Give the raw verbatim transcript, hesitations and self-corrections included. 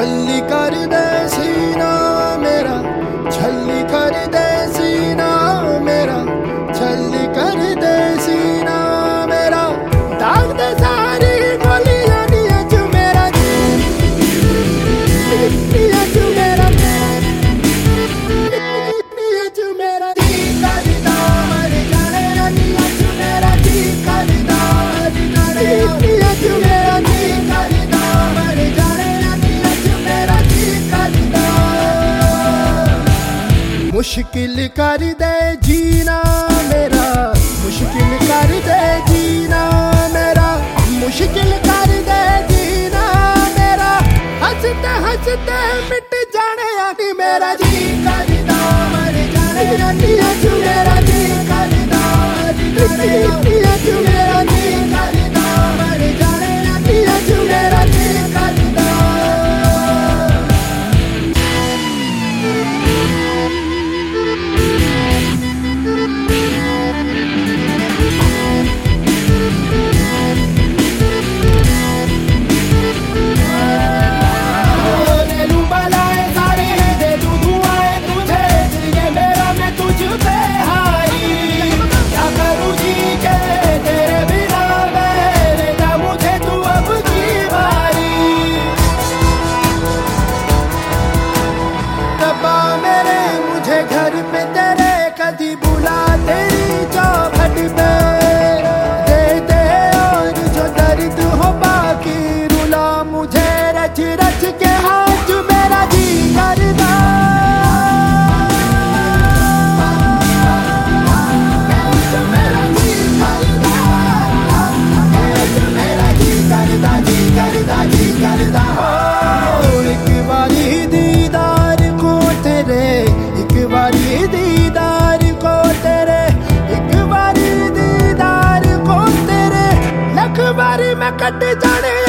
छल्ली कर दे सीना मेरा, छल्ली कर दे सीना मेरा, छल्ली कर दे सीना मेरा, दाग दे सारी गोलियां दिया तू मेरा जी, दिया तू मेरा, दिया तू मेरा जी करदा मर जाने दिया तू मेरा जी करदा मर जाने दिया तू मेरा जी करदा मर जाने दिया तू मेरा जी करदा। मुश्किल कर दे जीना मेरा, मुश्किल कर दे जीना मेरा, मुश्किल कर दे जीना मेरा, हंसते हंसते मिट जाने आदि मेरा जी करदा मर जाने दिया तू मेरा जी करदा दिया तू मेरा जी करदा मर जाने दिया तू मेरा जी करदा। घर पे तेरे कदी बुला तेरी चौखट पे दे दे और जो दर्द हो बाकी रुला मुझे रच रच के हाथ मेरा जी करदा। मेरा जी करदा, मेरा जी करदा जी करदा जी करदा हो एक बारी दीदार को तेरे, एक बारी दीदार को तेरे, एक बारी दीदार को तेरे, लख बारी मैं कट जाने